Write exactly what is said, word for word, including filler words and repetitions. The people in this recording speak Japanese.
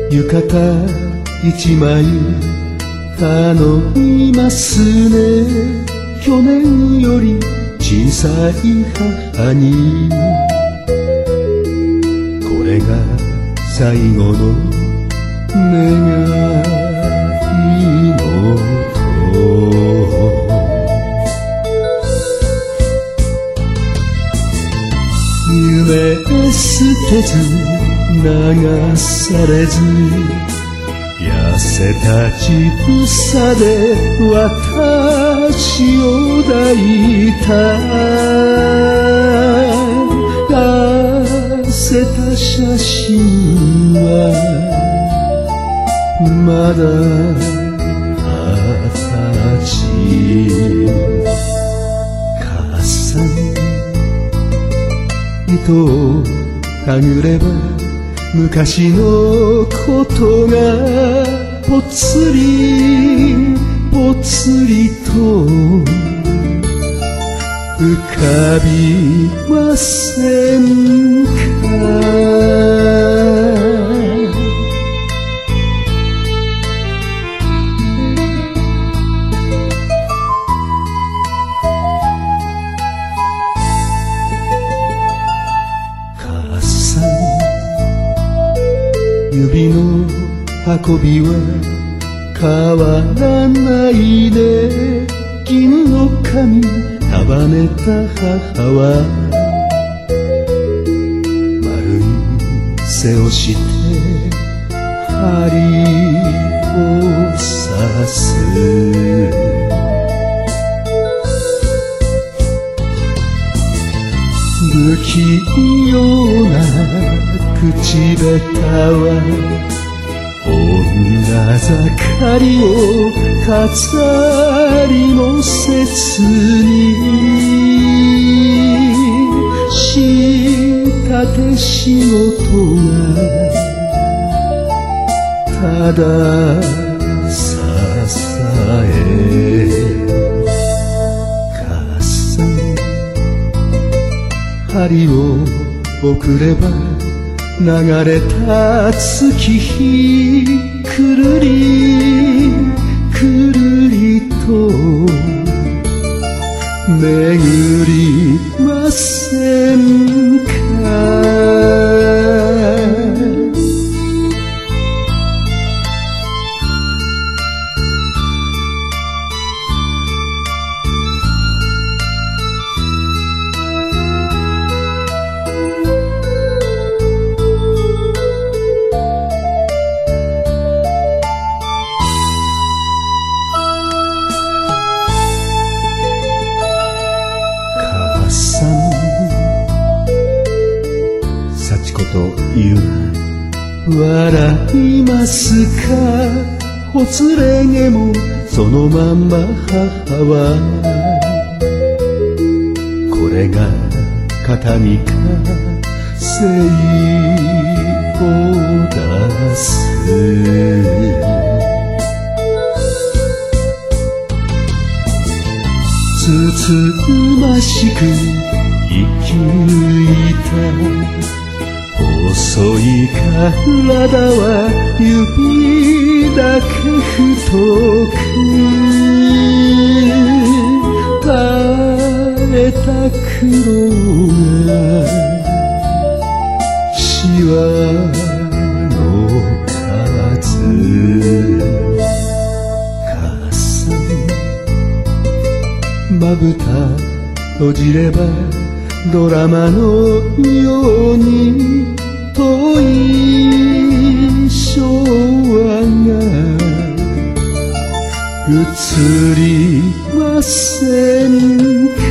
浴衣一枚頼みますね。去年より小さい母に、これが最後の願い事。夢捨てず流されず、痩せた乳房で私を抱いた。痩せた写真はまだ二十歳。母さん、糸をたぐれば昔のことがぽつりぽつりと浮かびませんか。母さん、指の運びは変わらないで、銀の髪束ねた母は丸い背をして針を刺す。不器用な口下手は女盛りを飾りもせずに、したて仕事がただ支え。母さん、針を送れば流れた月日、くるりくるりと巡りませんか。幸子と言う笑いますか。ほつれ毛もそのまんま母は、これが形見か精を出す。つつましく生き抜いた細い体は指だけ太く、垂れた苦労がシワの数。母さん、まぶた閉じればドラマのように遠い昭和が映りませんか。